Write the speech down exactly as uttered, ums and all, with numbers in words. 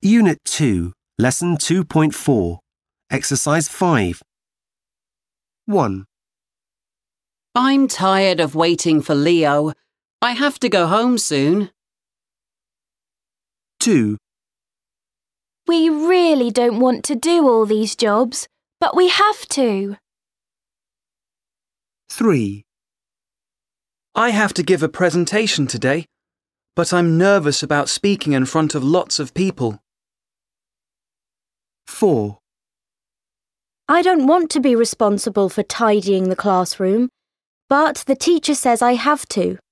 Unit two, Lesson two point four, Exercise five. one. I'm tired of waiting for Leo. I have to go home soon. two. We really don't want to do all these jobs, but we have to. three. I have to give a presentation today, but I'm nervous about speaking in front of lots of people. four. I don't want to be responsible for tidying the classroom, but the teacher says I have to.